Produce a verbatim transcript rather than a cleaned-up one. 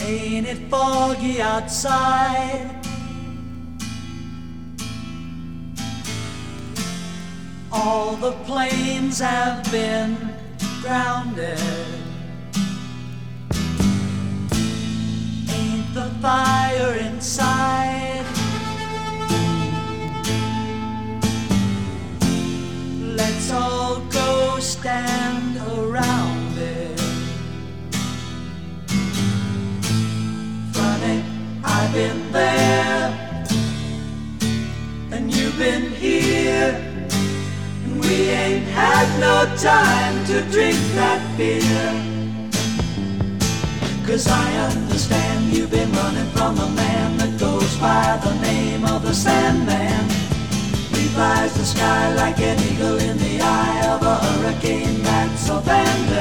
Ain't it foggy outside? All the planes have been grounded. Ain't the fire inside? Let's all go stand around it. Funny, I've been there and you've been here, and we ain't had no time to drink that beer. 'Cause I understand you've been running from a man that goes by the name of the Sandman. He flies the sky like an eagle in the eye of a hurricane that's abandoned.